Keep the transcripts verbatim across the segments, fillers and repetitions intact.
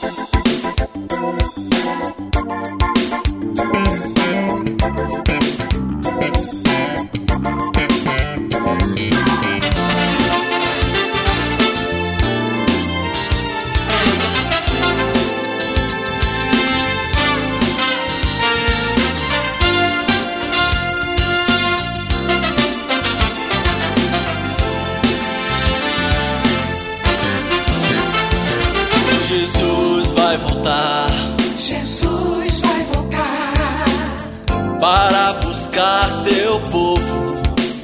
Jesus vai voltar, Jesus vai voltar para buscar seu povo.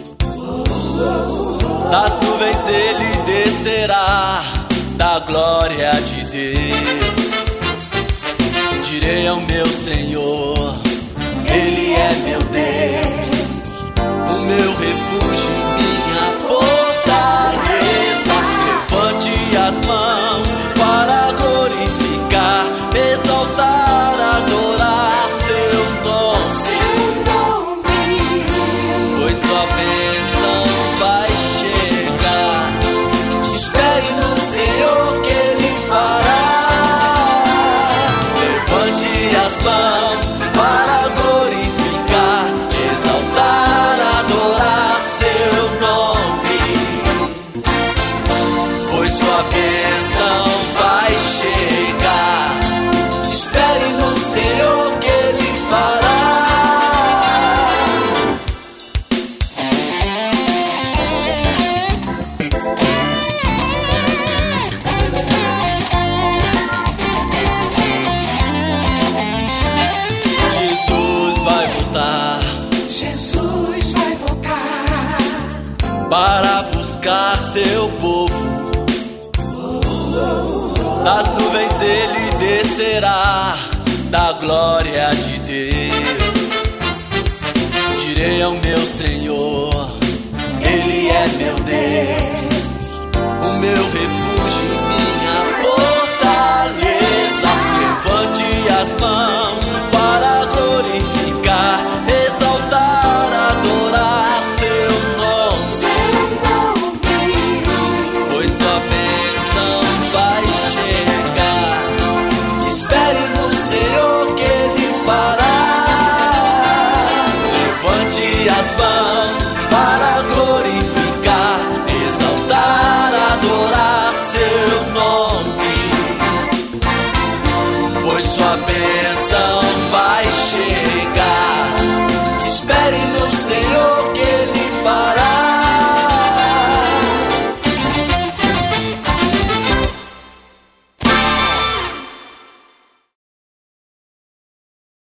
Das nuvens ele descerá, da glória de Deus. Direi ao meu Senhor, Ele é meu Deus, o meu refúgio e minha fortaleza. Levante as mãos para glorificar, exaltar, adorar seu nome, pois sua bênção vai chegar. Espere no Senhor que Ele fará. Levante as mãos para glorificar, exaltar, adorar seu nome, pois sua bênção vai chegar. Espere no Senhor que Ele fará. Jesus vai voltar, Jesus vai voltar para buscar seu povo. Das nuvens ele descerá, da glória de Deus. Direi ao meu Senhor, Ele é meu Deus, o meu refúgio